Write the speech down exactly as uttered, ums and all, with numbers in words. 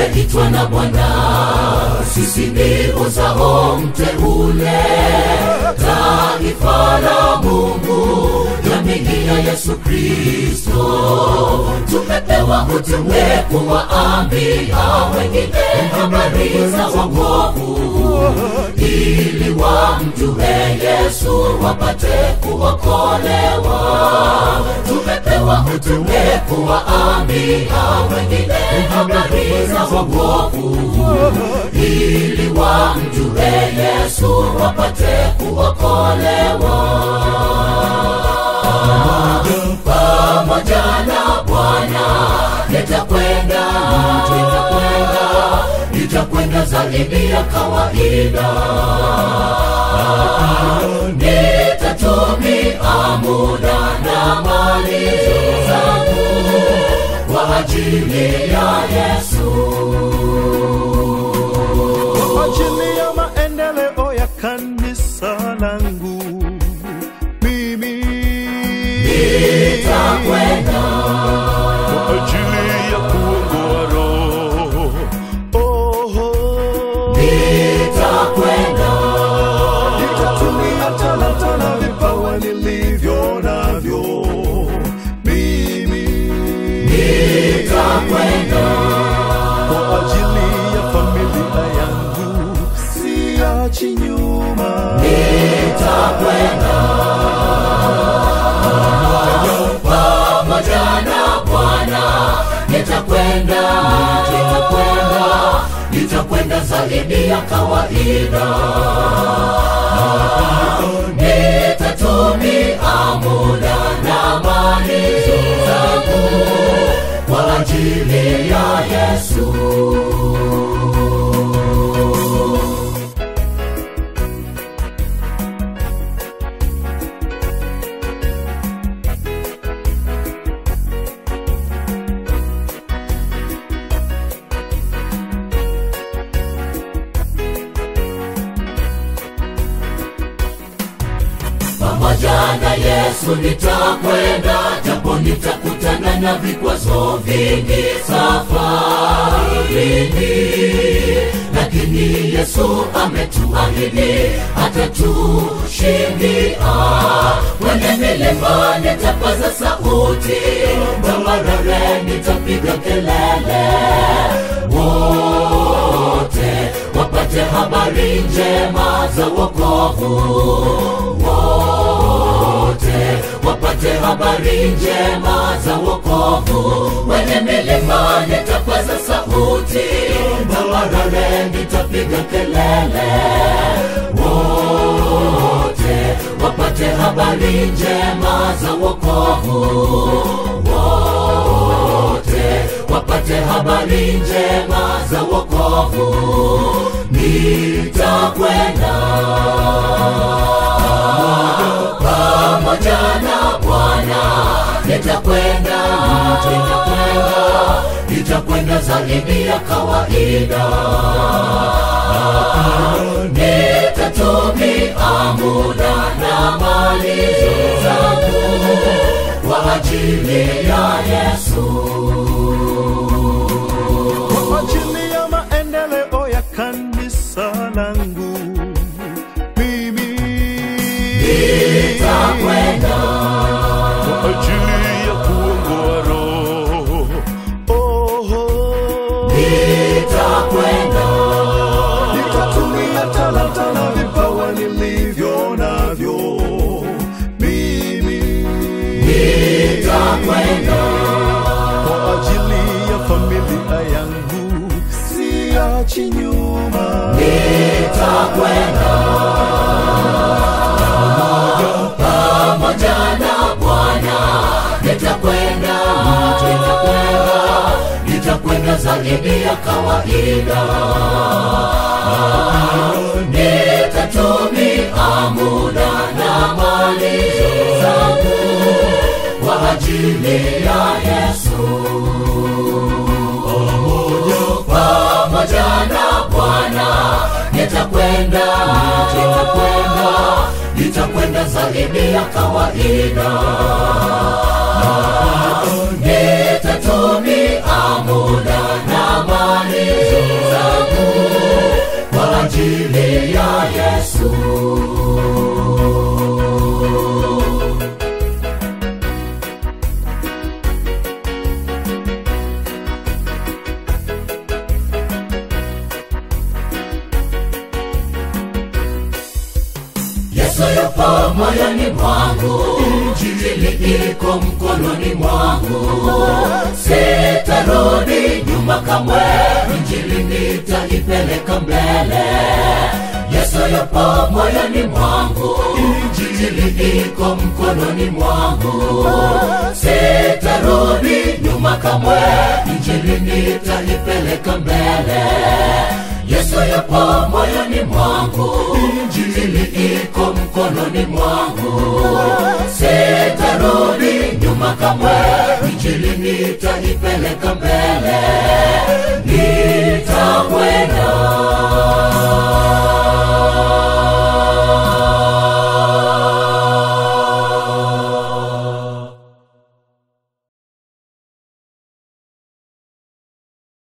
tumeitwa na Bwana, sisi ni uzao mteule, taifa la Mungu, jamii ya Yesu Kristo. Tumepewa utume kuwaambia wengine habari za wokovu, ili wamjue Yesu wapate kuokolewa. Tumepewa utume kuwaambia wengine habari za wokovu, ili wamjue Yesu wapate kuokolewa. Pamoja na Bwana nitakwenda, nitakwenda, nitakwenda zaidi ya kawaida. Nitatumia muda na mali zangu kwa ajili ya Yesu, kwa ajili ya maendeleo ya kanisa langu. Mimi nitakwenda kwa ajili ya kuongoa roho. Oh, oh. Nitakwenda, nitatumia talanta na vipawa nilivyo navyo. Mimi nitakwenda kwa ajili ya familia yangu, siachi nyuma. Nitakwenda pamoja na Bwana, nitakwenda, nitakwenda, nitakwenda zaidi ya kawaida. Nitatumia muda na mali zangu kwa ajili ya Yesu. Pamoja na Yesu nitakwenda, japo nitakutana na vikwazo vingi safarini, lakini Yesu ametuahidi atatushindia. Kwenye milima nitapaza sauti, tambarare nitapiga kelele, wote wapate habari njema za wokovu. Wote wapate habari njema za wokovu. Kwenye milima nitapaza sauti, tambarare nitapiga kelele, wote wapate habari njema za wokovu. Wote wapate habari njema za wokovu. Nitakwenda pamoja na Bwana, nitakwenda, nitakwenda, nitakwenda zaidi ya kawaida. Nitatumia muda na mali zangu kwa ajili ya Yesu, kwa ajili ya maendeleo ya kanisa langu. Mimi nitakwenda kwa ajili ya kuongoa roho. Oh, oh. Nitakwenda, nitatumia talanta na vipawa nilivyo navyo. Mimi nitakwenda kwa ajili ya familia yangu, siachi nyuma. Nitakwenda pamoja na Bwana, nitakwenda, nitakwenda, nitakwenda zaidi ya kawaida. Nitatumia muda na mali zangu kwa ajili ya Yesu. Pamoja na Bwana nitakwenda, nitakwenda, nitakwenda zaidi ya kawaida. Nitatumia muda na mali Yesu yupo moyoni mwangu, Injili iko mkononi mwangu. Sitarudi nyuma kamwe, Injili nitaipeleka mbele. Yesu yupo moyoni mwangu, Injili iko mkononi mwangu. Sitarudi nyuma kamwe, Injili nitaipeleka mbele. Yesu yupo moyoni mwangu, Injili iko mkononi mwangu. Sitarudi nyuma kamwe, Injili nitaipeleka mbele.